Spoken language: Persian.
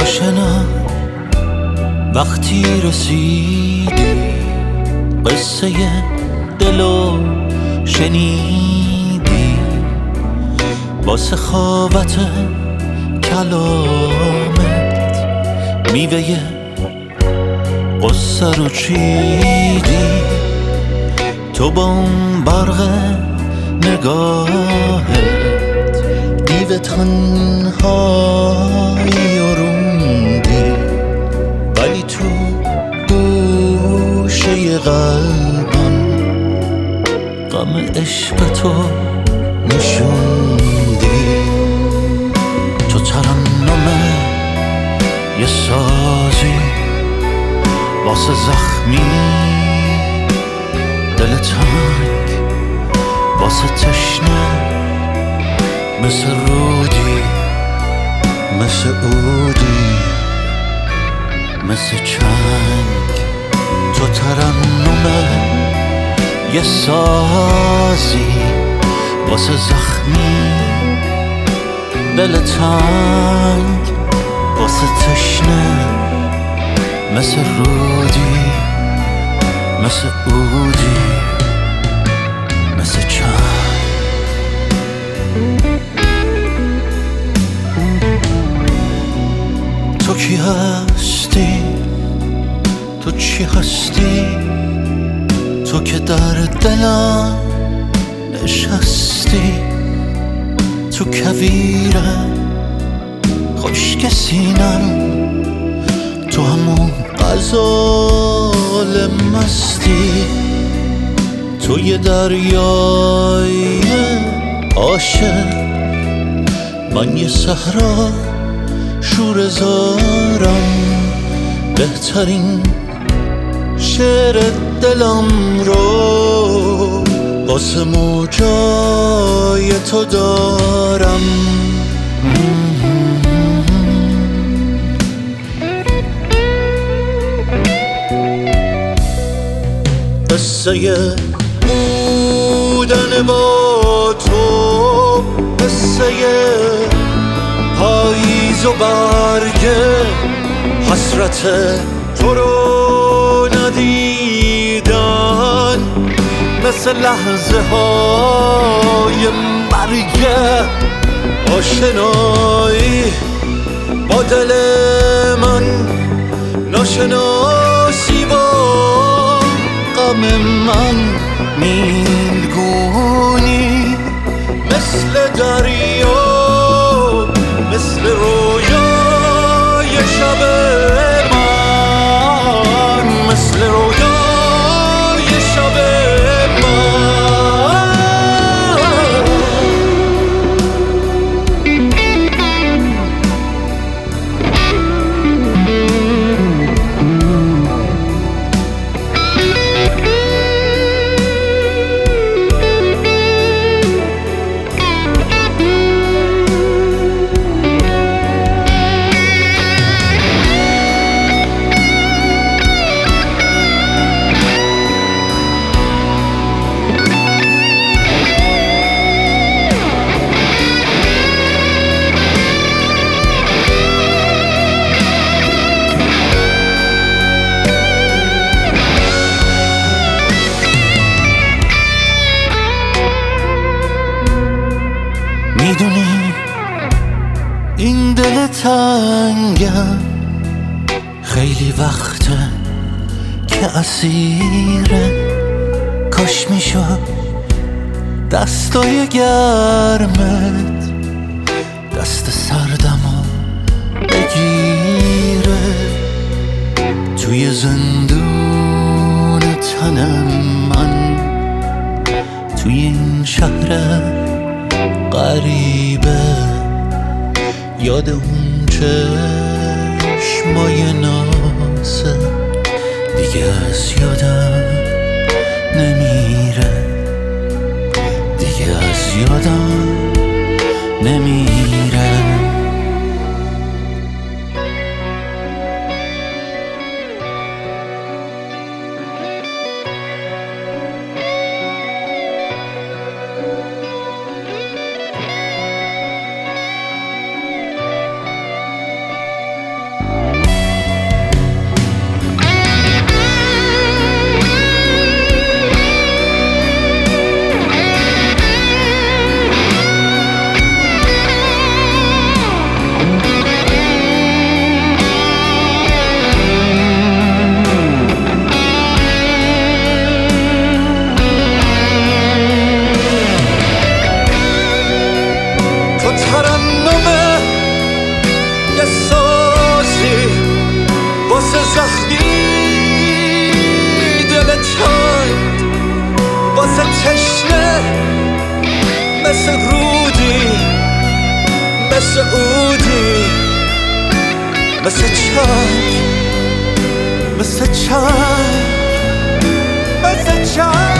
آشنا وقتی رسیدی قصه دلو شنیدی با سخاوت کلامت میوه قصه رو چیدی تو با اون برق نگاهت دیو تنهایی و روندی ولی تو گوشه قلبم غم عشق تو نشوندی تو ترنم یه سازی واسه زخمی دل تنگ واسه تشنه مثل رودی مثل عودی مثل چنگ تو ترنم یه سازی واسه زخمی دل تنگ واسه تشنه مثل رودی مثل عودی مثل چنگ تو کی هستی تو چی هستی تو که در دلم نشستی تو کویرم خشک سینم تو همون غزال مستی تو یه دریای عاشق من یه صحرا شور زارم بهترین شعر دلم رو واسه موجای تو دارم قصه بودن با تو قصه پاییز و برگه حسرت تو رو ندیدن مثل لحظه های مرگه آشنایی با دل من ناشناسی با غم من نیلگونی مثل دریا مثل رویای شب من مثل رویای شب میدونی این دل تنگم خیلی وقته که اسیره کاش میشد دستای گرمت دست سردمو بگیره توی زندون تنم من توی این شهر غریبه یاد اون چشمای نازه دیگه از یادم نمیره دیگه از یادم نمیره مثل رودی، مثل عودی، مثل چای، مثل چای، مثل چای.